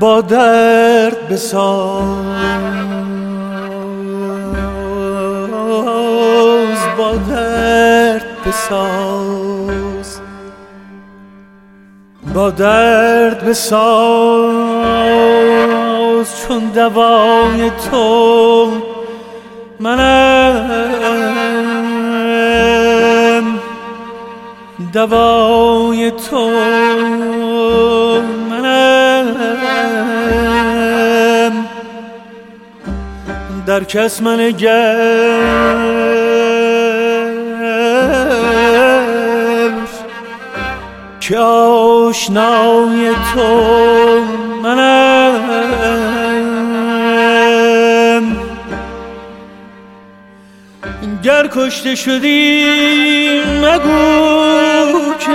با درد بساز، با درد بساز، با درد بساز، چون دوای تو منم، دوای تو منم، در کس منگر که آشنای تو منم. گر کشته شدی مگو که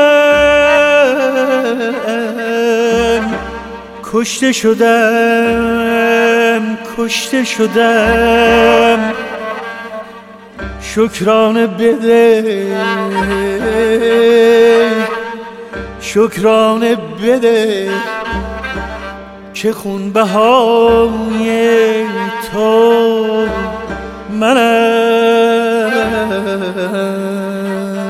من کشته شدم، کشته شدم. شکرانه بده، شکرانه بده که خونبهای تو منم.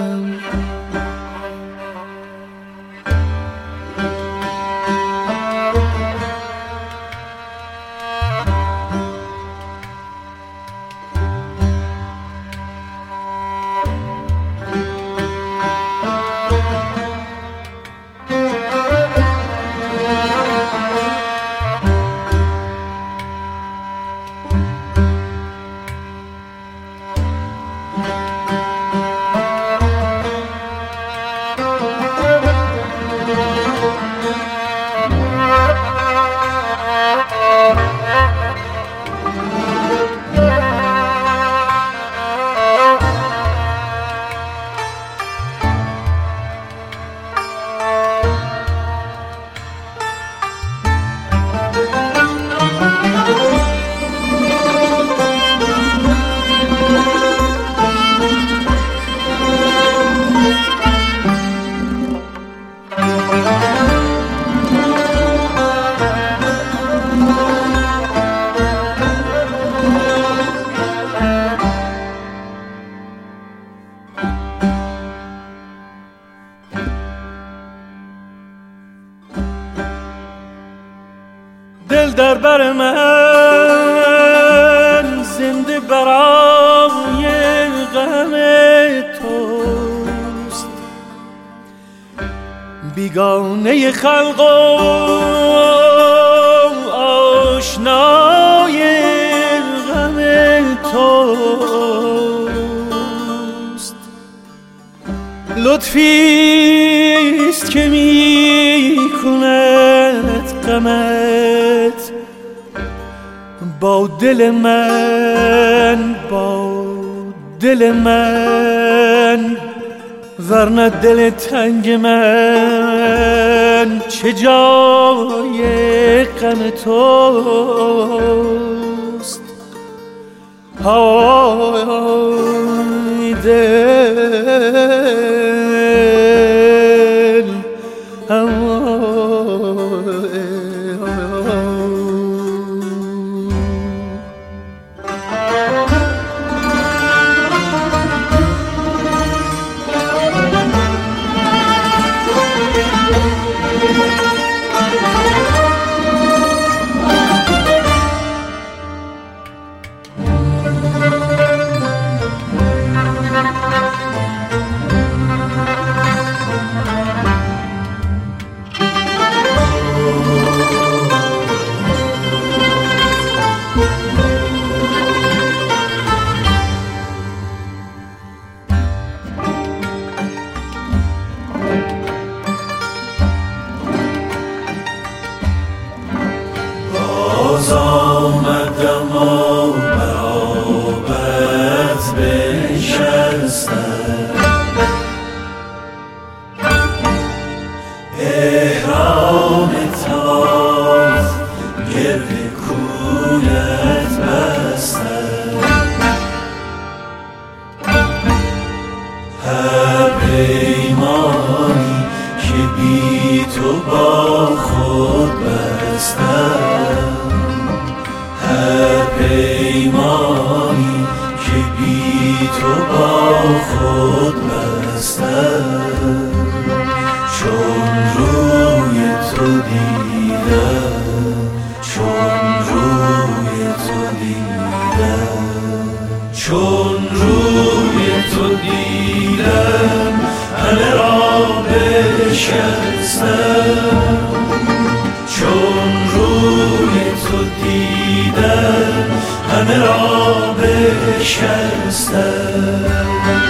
دل در بر من زنده برای غم توست، بیگانه خلق و آشنای غم توست. لطفیست که می کند غمت با دل من، با دل من، ورنه دل تنگ من چه جای غم توست. های دل، بستم، هر پیمانی که بی تو با خود بستم، چون روی تو دیدم، چون روی تو دیدم، چون روی تو دیدم همه را بشکستم، چون روی تو دیدم همه را بشکستم.